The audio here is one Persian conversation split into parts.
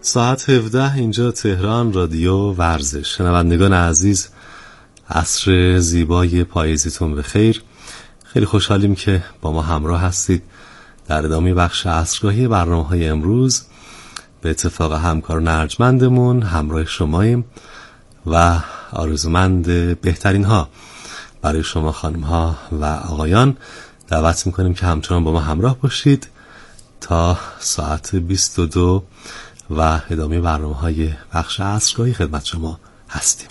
ساعت 17 اینجا تهران، رادیو ورزش. شنوندگان عزیز، عصر زیبای پاییزیتون بخیر. خیلی خوشحالیم که با ما همراه هستید در ادامه بخش عصرگاهی برنامه‌های امروز. به اتفاق همکار ارجمندمون همراه شماییم و آرزومند بهترین ها برای شما خانم ها و آقایان. دعوت میکنیم که همچنان با ما همراه باشید تا ساعت 22 و ادامه برنامه‌های بخش عصرگاهی خدمت شما هستیم.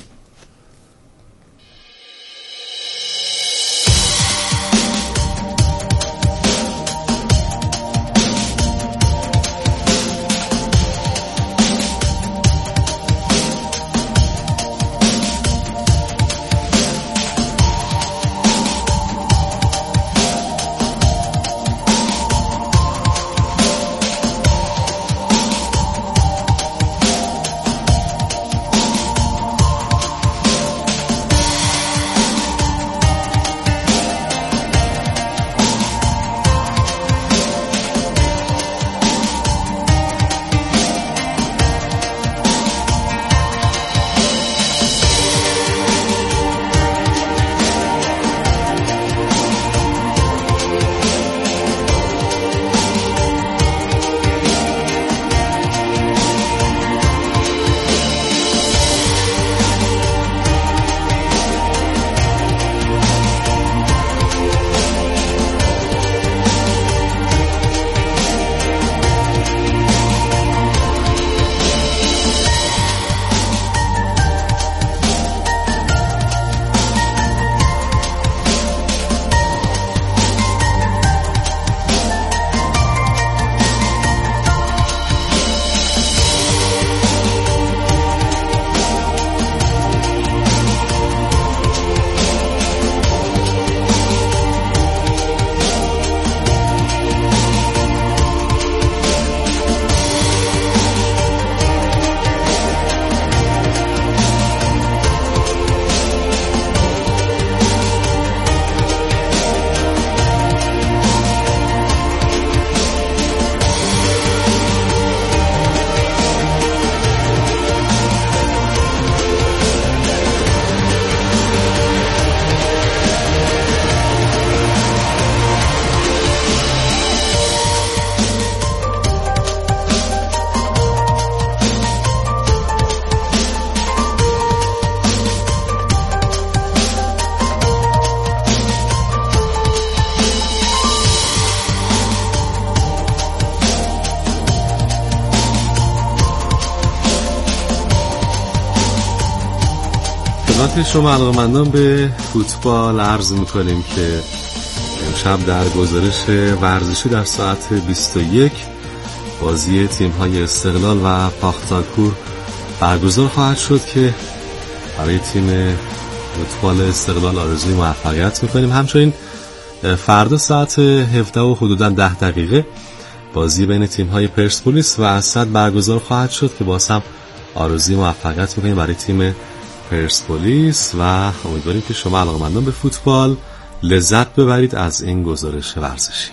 شما علاقه‌مندان به فوتبال عرض می‌کنیم که امشب در گزارش ورزشی در ساعت 21 بازی تیم‌های استقلال و پاختاکور برگزار خواهد شد که برای تیم فوتبال استقلال آرزوی موفقیت می‌کنیم. همچنین فردا ساعت 17 و حدوداً 10 دقیقه بازی بین تیم‌های پرسپولیس و اسد برگزار خواهد شد که باز هم آرزوی موفقیت می‌کنیم برای تیم پرسپولیس و امیدواریم که شما علاقه‌مندان به فوتبال لذت ببرید از این گزارش ورزشی.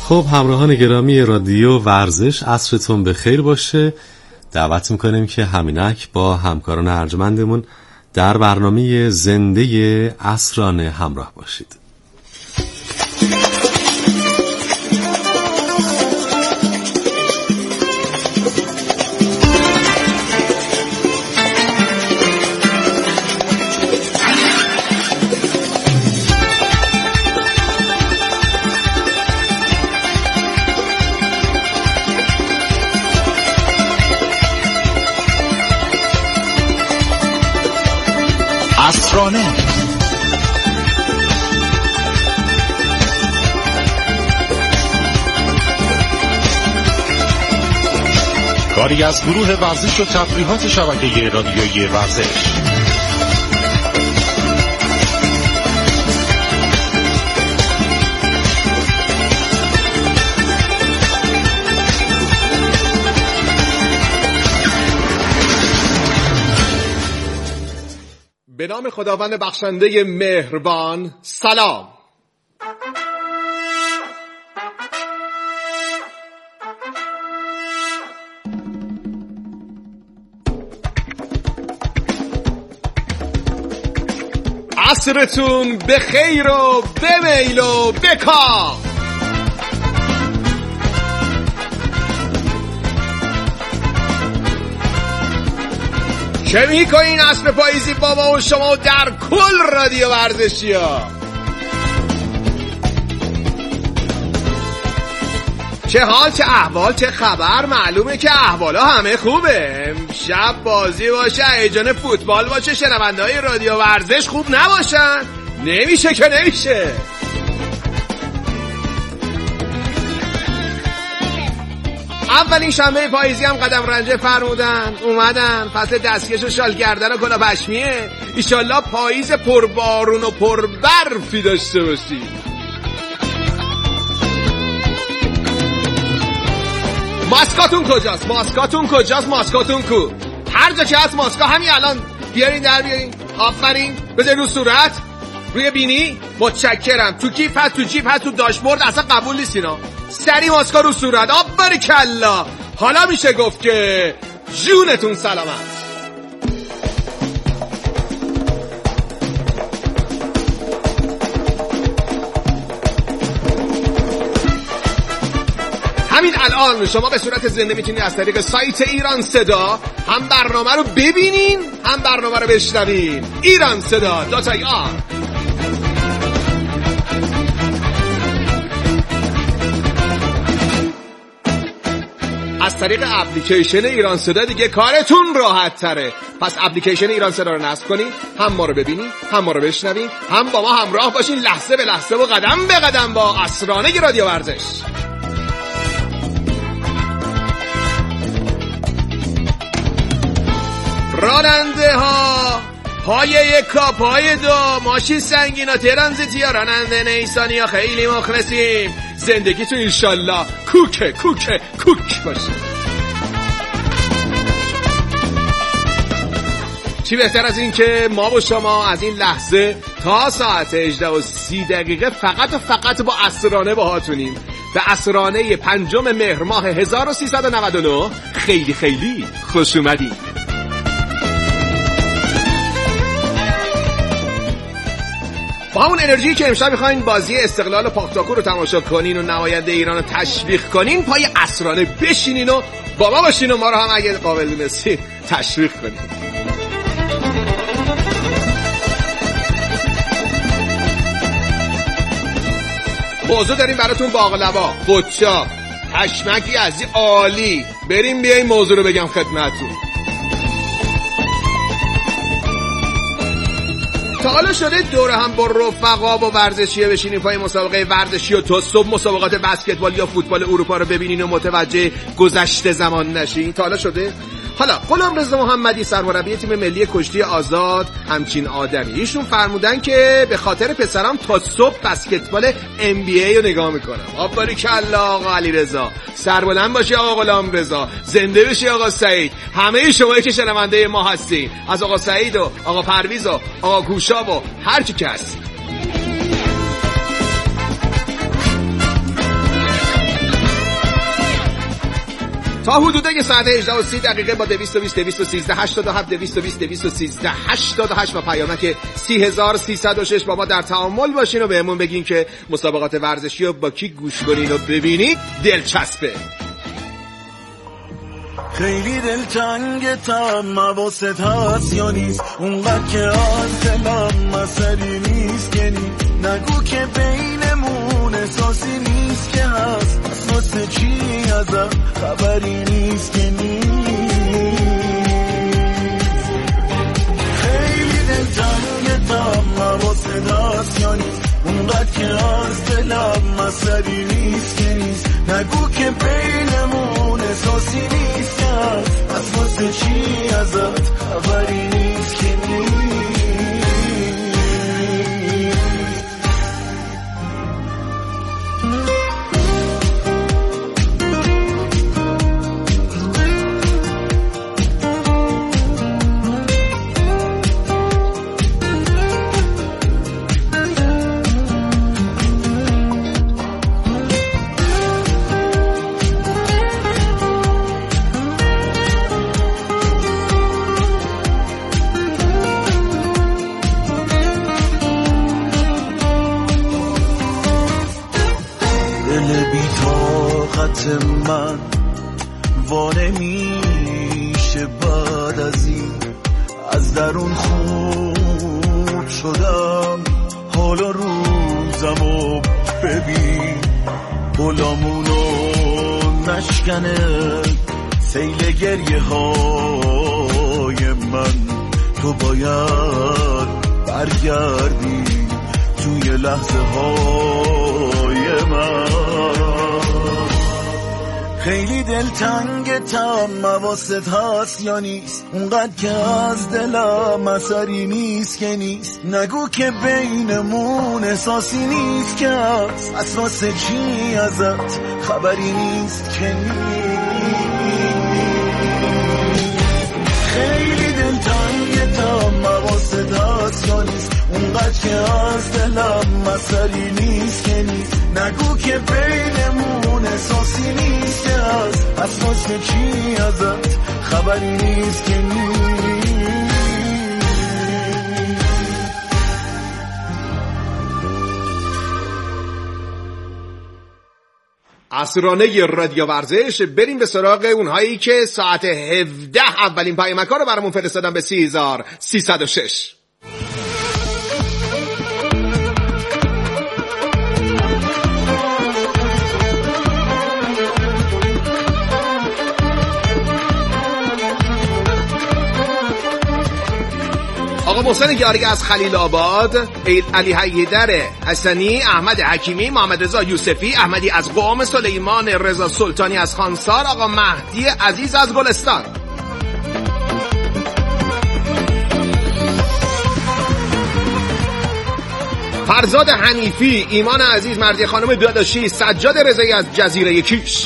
خب همراهان گرامی رادیو ورزش، عصرتون بخیر باشه. دعوت میکنیم که همینک با همکاران ارجمندمون در برنامه زنده عصرانه همراه باشید. عصرانه کاری از گروه ورزش و تفریحات شبکه رادیویی ورزش. به نام خداوند بخشنده مهربان. سلام. عصرتون به خیر و به میل و بکا. چه میکنین عصر پاییزی بابا و شما در کل رادیو ورزشی ها؟ چه حال، چه احوال، چه خبر؟ معلومه که احوالا همه خوبه. امشب بازی باشه، هیجان فوتبال باشه، شنونده های رادیو ورزش خوب نباشن نمیشه که نمیشه. اولین شنبه پاییزی هم قدم رنجه فرمودن اومدن. فصل دستکش و شال گردن و کلاه پشمیه. ایشالله پاییز پربارون و پربرفی داشته باشی. ماسکاتون کجاست؟ ماسکاتون کجاست؟ ماسکاتون کو؟ هر جا که هست ماسکا همین الان بیارین در بیارین. آفرین. بذارین رو صورت، روی بینی. متشکرم. تو کیف هست، تو جیب هست، تو داشبورد. اصلا قبول نیست اینا. سری ماسکا رو صورت. آباریکلا. حالا میشه گفت که جونتون سلامت. همین الان شما به صورت زنده میتونید از طریق سایت ایران صدا هم برنامه رو ببینین هم برنامه رو بشنوین. ایران صدا .ir. از طریق اپلیکیشن ایران صدا دیگه کارتون راحت تره. پس اپلیکیشن ایران صدا رو نصب کنین، هم ما رو ببینین هم ما رو بشنوین، هم با ما همراه باشین لحظه به لحظه و قدم به قدم با عصرانه رادیو ورزش. راننده ها پای یکا پای دو، ماشین سنگینا ترانزیتی ها، راننده نیسانی ها خیلی مخلصیم. زندگیتون انشالله کوک باشه. چی بهتر از این که ما با شما از این لحظه تا ساعت 18:30 فقط و فقط با عصرانه باهاتونیم. به عصرانه 5 مهر ماه 1399 خیلی خیلی خوش اومدید. با اون انرژی که امشب میخواین بازی استقلال و پاکتاکو رو تماشا کنین و نماینده ایران رو تشویق کنین، پای عصرانه بشینین و با ما باشین و ما رو هم اگه قابل دونستین تشویق کنین. موضوع داریم براتون باقلوا، قوچا، پشمکی از عالی. بریم بیاین موضوع رو بگم خدمتتون. تا حالا شده دور هم با رفقا و ورزشیه بشینین پای مسابقه ورزشی و تا صبح مسابقات بسکتبال یا فوتبال اروپا رو ببینین و متوجه گذشته زمان نشین؟ تا حالا شده؟ حالا غلامرضا محمدی سرمربی تیم ملی کشتی آزاد همچین آدمی. ایشون فرمودن که به خاطر پسرام تا صبح بسکتبال NBA رو نگاه میکنم. آباریکلا آقا علیرضا، سربلند باشی آقا غلامرضا، زنده بشی آقا سعید. همه شما که شنونده ما هستین، از آقا سعید و آقا پرویز و آقا کوشا و هر چی که هست. تا حدود ساعت 18:30 با 220 213 87 220 213 88 و پیامک 30306 با ما در تعامل باشین و بهمون بگین که مسابقات ورزشی رو با کی گوش کنین و ببینید دلچسبه. خیلی دلتنگ تم حواست هست یا نیست، اونقدر که از دلم مسئله نیست که نیست، نگو که بینمون احساسی نیست که هست، واسه چی ازم خبری نیست که نیست. خیلی دلتنگ تم حواست هست یا نیست، اونقدر که از دلم مسئله نیست که نیست، نگو که بینمون احساسی نیست که هست، از واسه چی ازت خبری نیست که نیست. من وانه میشه بعد از این، از درون خورد شدم، حالا روزمو ببین، غلامونو نشکنه سیل گریه های من، تو باید برگردی توی لحظه های من. خیلی دلتنگ تم حواست هست یا نیست، اونقدر که از دلم اثری نیست که نیست، نگو که بینمون احساسی نیست که هست، از واسه چی ازت خبری نیست که نیست. خیلی دلتنگ تم حواست هست یا نیست، اونقدر که از دلم اثری نیست که نیست، نگو که بینمون احساسی نیست که هست، از واسه چی ازت خبری نیست که نیست. عصرانه رادیو ورزش. بریم به سراغ اونهایی که ساعت 17 اولین پیامک‌ها رو برامون فرستادن به 30306. آقا محسن یاری از خلیل آباد، علی حیدر حسنی، احمد حکیمی، محمد رضا یوسفی، احمدی از قم، سلیمان رضا سلطانی از خانسار، آقا مهدی عزیز از گلستان. فرزاد حنیفی، ایمان عزیز، مرضی خانم داداشی، سجاد رضایی از جزیره کیش.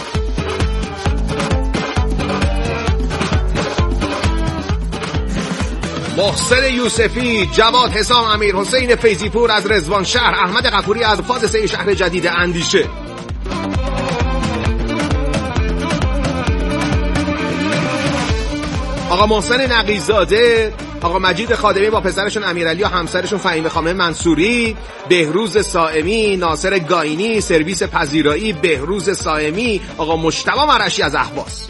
محسن یوسفی، جواد حسام، امیر حسین فیضی پور از رضوان شهر، احمد غفوری از فاضسه شهر جدید اندیشه. آقا محسن نقیزاده، آقا مجید خادمی با پسرشون امیرعلی و همسرشون فهیم خانم منصوری، بهروز صائمی، ناصر گاینی، سرویس پذیرایی بهروز صائمی، آقا مجتبی مرشی از اهواز.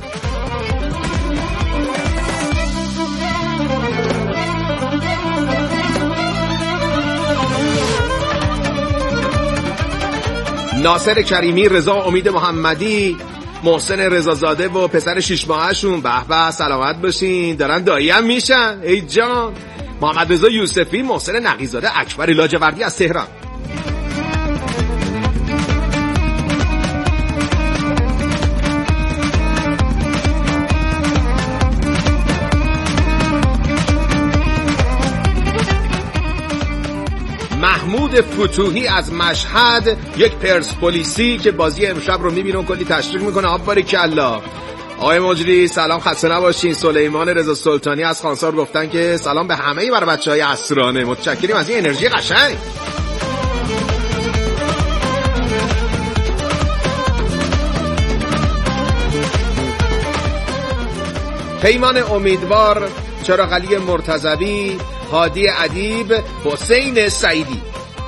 ناصر کریمی، رضا امید محمدی، محسن رضازاده و پسر 6 ماهشون، به به سلامت باشین، دارن دایی هم میشن ای جان. محمد رضا یوسفی، محسن نقیزاده، اکبر لاجوردی از تهران. محمود فتوحی از مشهد، یک پرسپولیسی که بازی امشب رو میبینه و کلی تشویق میکنه. آب باریکالله. آقای مجری سلام، خسته نباشین. سلیمان رضا سلطانی از خانسار گفتن که سلام به همه برای بچهای عصرانه. متشکریم از این انرژی قشنگ. پیمان امیدوار، چراغ علی مرتضوی، هادی ادیب، حسین سعیدی.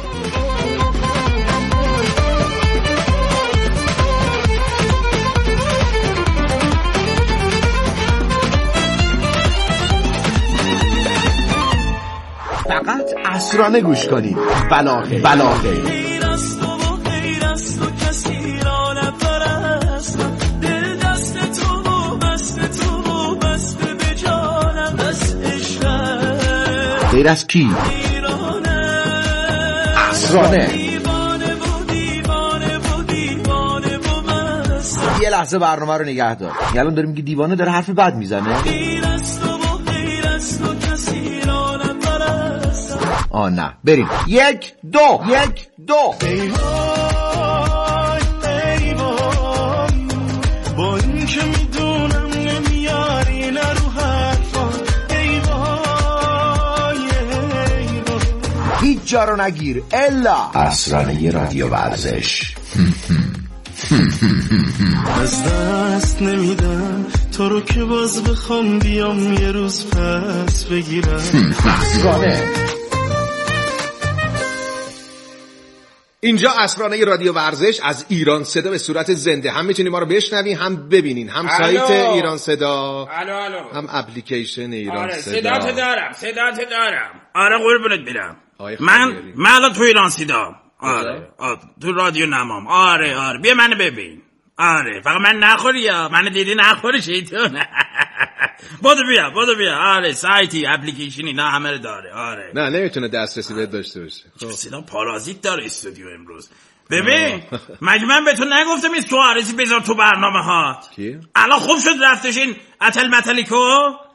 فقط عصرانه گوش کنید. بلاغه غیر از کی؟ عصرانه. یه لحظه برنامه رو نگه دار. الان داریم که دیوانه داره حرف بد میزنه. نه بریم. 1 2 با این که میدونم نمیاری نرو حرفا. هیچ جا رو نگیر الا عصرانه رادیو ورزش. از دست نمیدم تو رو که باز بخوام بیام یه روز پس بگیرم. عصرانه. اینجا عصرانه رادیو ورزش از ایران صدا به صورت زنده. هم میتونید ما رو بشنوین، هم ببینین، هم سایت ایران صدا، هم اپلیکیشن ایران صدا. صدات دارم. آره قربونت برم. من الان تو ایران صدا. آره تو رادیو نمام. آره بیا منو ببین. آره فقط من نخوری یا منو دیدی نخوری شیطون. بودو بیا. آره سایتی اپلیکیشنی نه همه رو داره. آره نه نمیتونه دسترسی بهت داشته باشه. صدا پارازیت داره استودیو امروز. ببین مگه من به تو نگفتم این سوارزی بذار تو برنامه هات؟ کی؟ الان خوب شد رفتش این اتلتیکو.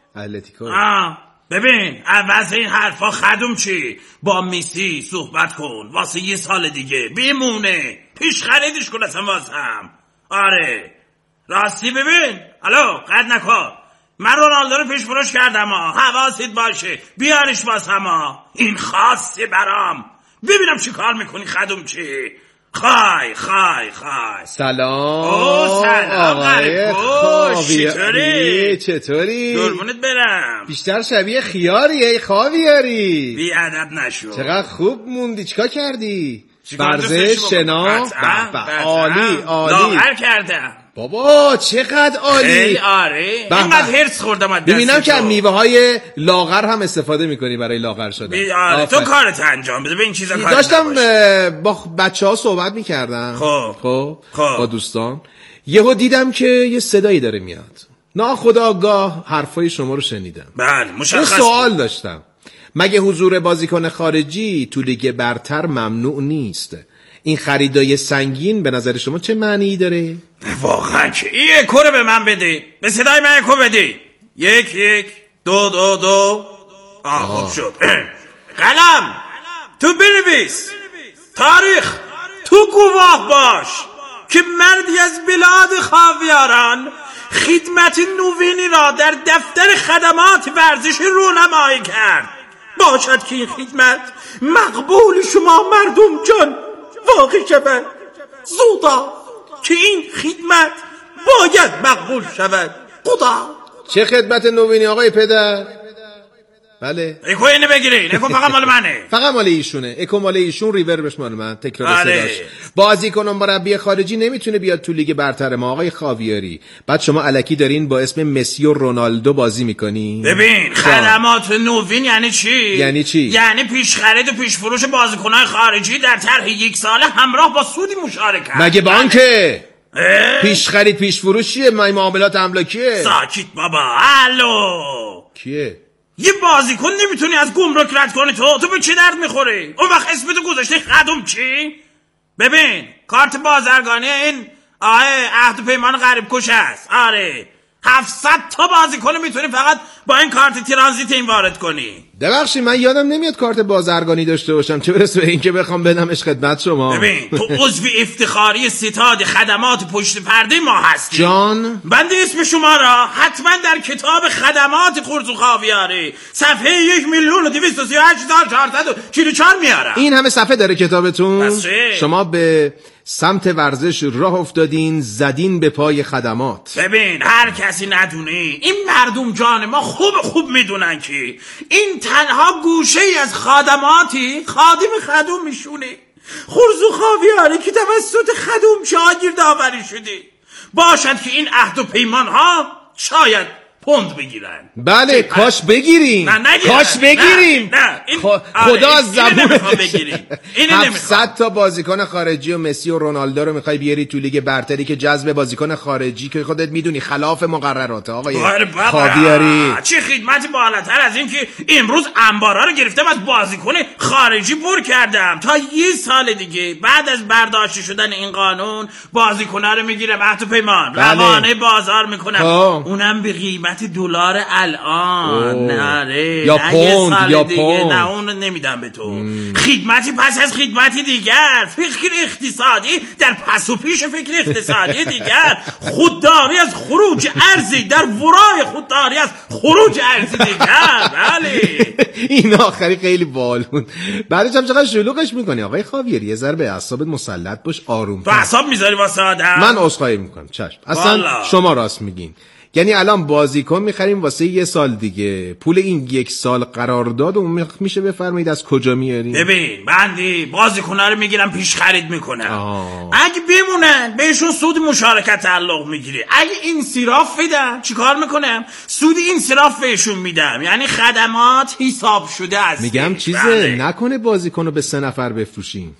ببین عوض این حرفا خدوم چی؟ با میسی صحبت کن واسه یه سال دیگه بیمونه، پیش خریدش کن اصلا واسه هم. آره راستی ببین الو قد نکن، من رونالدو رو پیش فروش کردم حواست باشه بیارش واسه ما، این خاصه برام. ببینم چی کار میکنی خدوم چی. خای سلام آقای چطوری؟ قربونت برم. بیشتر شبیه خیاری ای خاویاری. بی ادب نشو. چقدر خوب موندی. چیکار کردی؟ ورزش شنا عالی لاغر کردم بابا. چقدر عالی. خیلی آره اینقدر هرس خوردم. ببینم که میوه های لاغر هم استفاده میکنی برای لاغر شدن. آره تو کارت انجام بده. به این چیزا کار داشتم با بچه‌ها صحبت میکردم. خب با دوستان یهو دیدم که یه صدایی داره میاد. ناخودآگاه حرفای شما رو شنیدم. بله مشخص. سوال داشتم. مگه حضور بازیکن خارجی تو لیگ برتر ممنوع نیست؟ این خریدای سنگین به نظر شما چه معنی داره؟ واقعا که این اکو رو به من بده. به صدای من اکو بده. 1 2 خوب شد. قلم تو بنویس. تاریخ تو گواه باش که مردی از بلاد خاویاران خدمت نوینی را در دفتر خدمات ورزش رونمایی کرد. باشد که این خدمت مقبول شما مردم جان واقع شود. زودا که این خدمت باید مقبول شود. خدا. چه خدمت نوینی آقای پدر؟ بله اکو اینو بگیرین. اکو فقط مال منه. فقط مال ایشونه. اکو مال ایشون، ریوربش مال من. تکرار صداش. بازیکن مربی خارجی نمیتونه بیاد تو لیگ برتر ما آقای خاویاری. بعد شما الکی دارین با اسم مسی و رونالدو بازی میکنی. ببین خدمات نوین یعنی چی؟ یعنی پیش خرید و پیش فروش بازیکن‌های خارجی در طرح 1 ساله همراه با سودی مشارکت. مگه بانکه؟ پیش خرید پیش فروش چیه؟ معاملات املاکیه. ساکت بابا. الو کیه؟ یه بازیکن نمیتونی از گمرک رد کنی. تو به چه درد میخوری؟ اون وقت اسمتو گذاشته خدوم چی؟ ببین کارت بازرگانی این عهد و پیمان غریب کش است. آره 700 تا بازیکن میتونی فقط با این کارت ترانزیت این وارد کنی. ببخشید من یادم نمیاد کارت بازرگانی داشته باشم، چه برسه به این که بخوام بدمش خدمت شما. ببین تو عضو افتخاری ستاد خدمات پشت پرده ما هستی جان. بنده اسم شما را حتما در کتاب خدمات قرص و خاویاری صفحه 1,238,444 میارم. این همه صفحه داره کتابتون؟ بسه. شما به سمت ورزش راه افتادین، زدین به پای خدمات. ببین هر کسی ندونه این مردم جان ما خوب میدونن که این تنها گوشه ای از خدماتی خادم میشونه. خرزو خاویاری که توسط خدم شاگرد داوری شده، باشد که این عهد و پیمان ها شاید پوند بگیرن. بله کاش بگیریم. کاش بگیریم. نه. خدا از زبون بگیریم. 700 تا بازیکن خارجی و مسی و رونالدو رو میخوای بیاری تو لیگ برتری که جذب بازیکن خارجی که خودت میدونی خلاف مقررات آقای خاویاری. چه خدمتی بالاتر از این که امروز انبارا رو گرفتم از بازیکن خارجی پر کردم تا 1 سال دیگه بعد از برداشت شدن این قانون بازیکن‌ها رو میگیرم عهد و پیمان روانه بازار میکنم. اونم به قیمت دلار الان. نره یا پوند یا پوند. نه اون نمیدم به تو. خدمتی پس از خدمتی دیگر، فکر اقتصادی در پس و پیش فکر اقتصادی دیگر، خودداری از خروج ارزی در ورای خودداری از خروج ارزی دیگر. بله این آخری خیلی باحال بود. بعدش هم چقدر شلوغش میکنی آقای خاویاری. یه ذره به اعصابت مسلط باش، آروم. تو اعصاب میذاری واسه آدم؟ من عذرخواهی میکنم. چشم. اصلا شما راست میگین. یعنی الان بازیکن میخریم واسه 1 سال دیگه، پول این 1 سال قرارداد اون میشه بفرمایید از کجا میاریم؟ ببین بندی بازیکن‌ها رو میگیرم پیش خرید میکنم. اگه بمونن بهشون سود مشارکت تعلق میگیره. اگه انصراف بدن چیکار میکنم؟ سود انصراف بهشون میدم. یعنی خدمات حساب شده است. میگم چیزه نکنه بازیکنو به 3 نفر بفروشیم.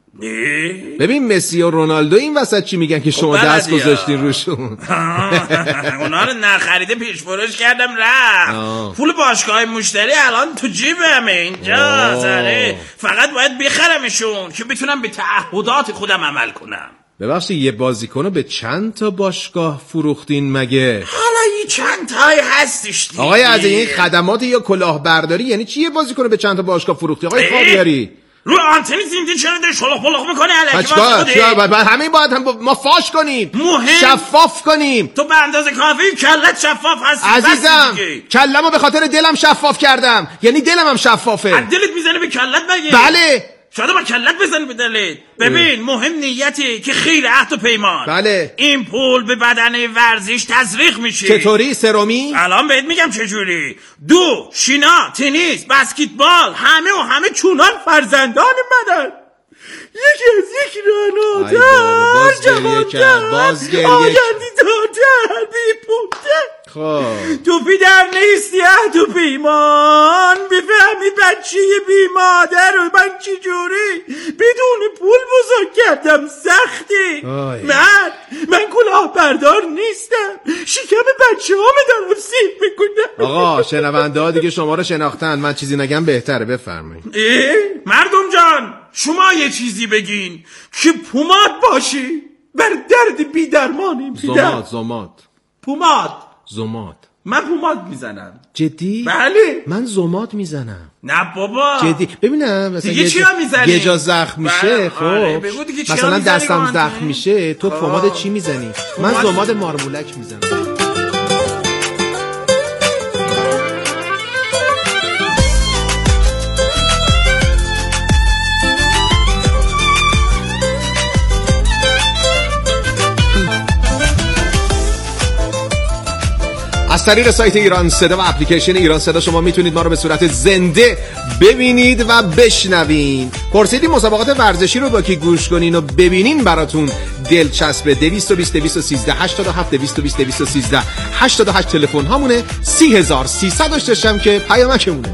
ببین مسی و رونالدو این وسط چی میگن که شما دست گذاشتین روشون؟ اونا رو نخریده پیش فروش کردم رفت. پول باشگاه مشتری الان تو جیبمه اینجا. فقط باید بخرمشون که بتونم به تعهدات خودم عمل کنم. ببخشید یه بازیکنو به چند تا باشگاه فروختین مگه؟ حالا یه چند تایی هستش دیگه. آقای از این خدمات یا کلاهبرداری یعنی چی یه بازیکنو به چند تا باشگاه فروختی آقای خاویاری؟ رو آنتنی زنده چرا داری شلوغ پلوغ میکنی علیکی همین باید ما فاش کنیم، شفاف کنیم. تو به اندازه کافی کلت شفاف هستی عزیزم. کلمو به خاطر دلم شفاف کردم، یعنی دلم هم شفافه. دلت میزنه به کلت بگی؟ بله شاید با کلت بزنی به دلت. ببین مهم نیتی که خیر عهد و پیمان. بله این پول به بدنه ورزش تزریق میشه. چطوری سرومی؟ الان بهت میگم چجوری. 2 شینا، تنیس، بسکتبال، همه چونان فرزندان منن. یکی از یک راناتر جهانتر آگردی دارتر بیپومتر. تو بیدر نیستی عهد و پیمان بفهمی بچه بی مادر و من چی جوری بدون پول بزرگ کردم سختی. من کلاهبردار نیستم، شکم بچه ها دارم سیب میکنم. آقا شنونده ها دیگه شما رو شناختن، من چیزی نگم بهتره بفرمایید. مردم جان شما یه چیزی بگین که پوماد باشی بر درد بی درمانی. زماد. من پوماد میزنم. جدی؟ بله. من زماد میزنم. نه بابا جدی. ببینم مثلا یه جا زخم میشه. خب مثلا دستم زخم میشه تو پوماد چی میزنی؟ من زماد مارمولک میزنم. از طریق سایت ایران صدا و اپلیکیشن ایران صدا شما میتونید ما رو به صورت زنده ببینید و بشنوین. پرسیدیم مسابقات ورزشی رو با کی گوش کنین و ببینین براتون دلچسبه. 220 213 87 220 213 88 تلفن هامونه. 30300 داشتم که پیامکمونه.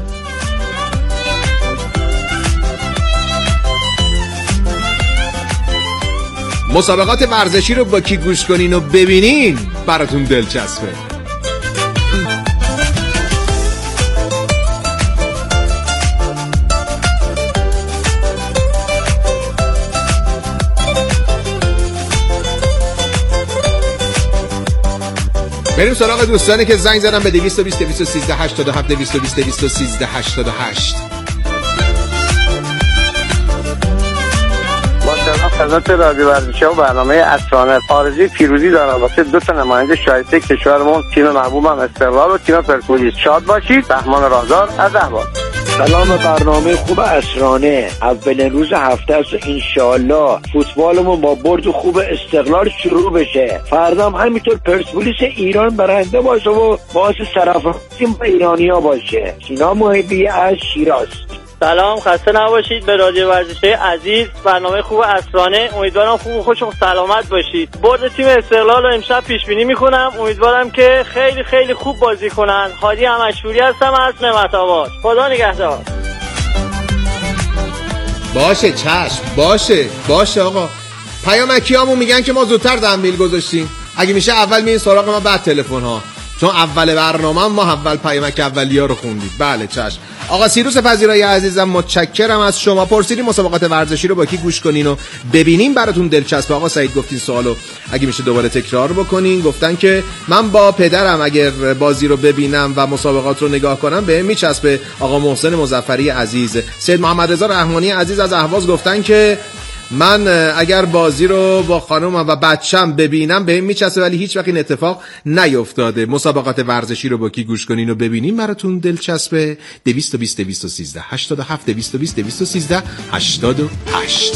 مسابقات ورزشی رو با کی گوش کنین و ببینین براتون دلچسبه. بریم سراغ دوستانی که زنگ زدن به 220 213 87 220 213 88. با سلام خدمت رادیو ورزشی و برنامه اسرانه. آرزوی پیروزی دارم واسه 2 تا نماینده شایسته کشورمون، تیم محبوبم استقلال و تیم پرسپولیس. شاد باشید. رحمان رازار از اهواز. سلام برنامه خوب عصرانه. اولین روز هفته است و انشالله فوتبالمون با برد خوب استقلال شروع بشه. فردا هم همینطور پرسپولیس ایران برنده باشه و باعث سرافرازی با ایرانیا باشه. سینا محبی از شیراز. سلام، خسته نباشید. به رادیو ورزشی عزیز، برنامه خوب عصرانه. امیدوارم خوب و خوش و سلامت باشید. برد تیم استقلال رو امشب پیش بینی میکنم. امیدوارم که خیلی خیلی خوب بازی کنن. هادی همشوری هستم از نعمت آباد. خدا نگهدار. باشه چشم، باشه آقا. پیامکیامون میگن که ما زودتر دنبیل گذاشتیم. اگه میشه اول میین سراغ ما بعد تلفن ها، چون اول برنامه ما اول پیامک اولیا رو خوندید. بله چشم. آقا سیروس پذیرای عزیزم، متشکرم از شما. پرسیدین مسابقات ورزشی رو با کی گوش کنین و ببینین براتون دلچسبه. آقا سعید گفتین سوالو اگه میشه دوباره تکرار بکنین. گفتن که من با پدرم اگر بازی رو ببینم و مسابقات رو نگاه کنم بهم میچسبه. آقا محسن مظفری عزیز. سید محمد رضا رحمانی عزیز از اهواز گفتن که من اگر بازی رو با خانومم و بچم ببینم بهم میچسبه، ولی هیچ وقت این اتفاق نیفتاده. مسابقات ورزشی رو با کی گوش کنین و ببینین براتون دلچسبه؟ 220 213 87 220 213 88.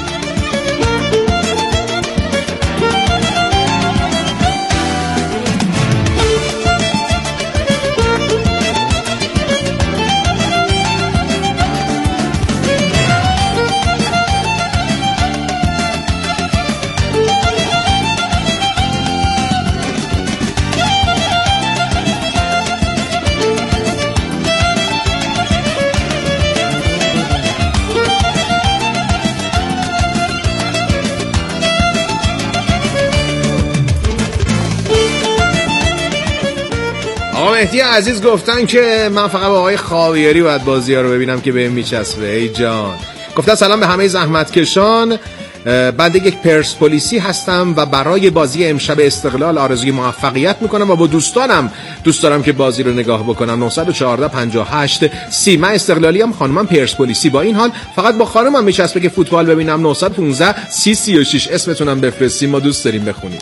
مهدی عزیز گفتن که من فقط با آقای خاویاری باید بازی ها رو ببینم که بهم میچسبه. ای جان. گفتن سلام به همه زحمتکشان. بنده یک پرسپولیسی هستم و برای بازی امشب استقلال آرزوی موفقیت میکنم و با دوست دارم که بازی رو نگاه بکنم. 914 58 30. من استقلالی ام، خانمم پرسپولیسی. با این حال فقط با خانمم میچسبه که فوتبال ببینم. 915 30 36. اسمتونم بفرستیم، ما دوست داریم بخونیم.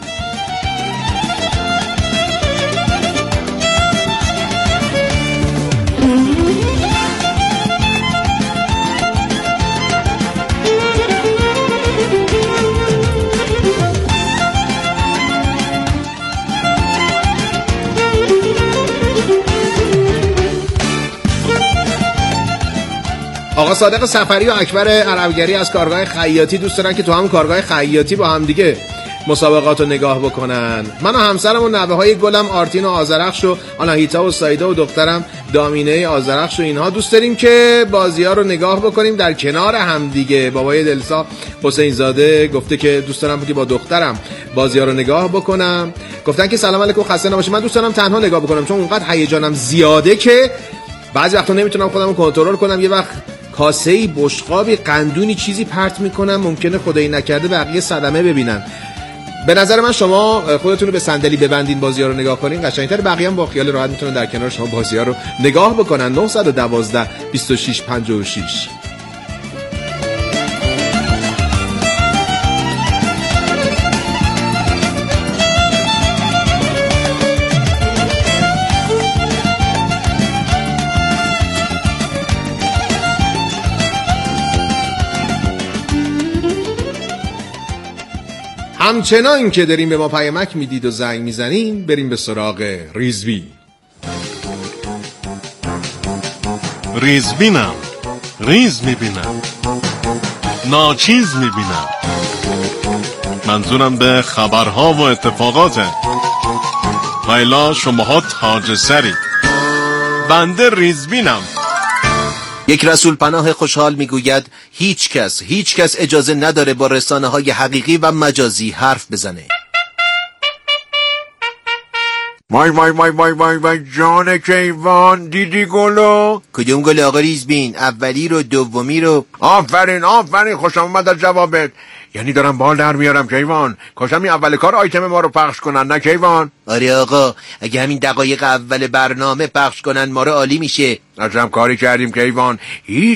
آقا صادق سفری و اکبر عربگری از کارگاه خیاطی دوست دارن که تو هم کارگاه خیاطی با هم دیگه مسابقات رو نگاه بکنن. من و همسرم و نوه های گلم آرتین و آذرخش و آناهیتا و سایده و دخترم دامینه آذرخش و اینها دوست داریم که بازی ها رو نگاه بکنیم در کنار هم دیگه. بابای دلسا حسین زاده گفته که دوست دارم که با دخترم بازی ها رو نگاه بکنم. گفتن که سلام علیکم، خسته نباشید. من دوست دارم تنها نگاه بکنم چون اونقدر هیجانم زیاده که بعضی وقتا نمیتونم خودم رو کنترل کنم. یه وقت کاسه‌ای، بشقابی، قندونی چیزی پرت میکنم، ممکنه خدایی نکرده بقیه صدمه ببینن. به نظر من شما خودتون رو به صندلی ببندین، بازی‌ها رو نگاه کنین، قشنگ‌تر. بقیه هم با خیال راحت میتونن در کنار شما بازی‌ها رو نگاه بکنن. 912 26 56. همچنان که داریم به ما پیامک میدید و زنگ میزنین، بریم به سراغ ریزبی. ریزبینم، ریز میبینم، ناچیز میبینم. منظورم به خبرها و اتفاقاته. ویلا شماها تاج سری، بنده ریزبینم. یک رسول پناه خوشحال میگوید هیچ کس اجازه نداره با رسانه‌های حقیقی و مجازی حرف بزنه. وای جان کیوان، دیدی گلو؟ کدوم گل آقا ریزبین؟ اولی رو، دومی رو؟ آفرین، خوشم اومد از جوابت. یعنی دارم بال در میارم کیوان. کاشم این اول کار آیتم ما رو پخش کنن، نه کیوان؟ آره آقا، اگه همین دقایق اول برنامه پخش کنن ما رو عالی میشه. عجب کاری کردیم کیوان. هیچ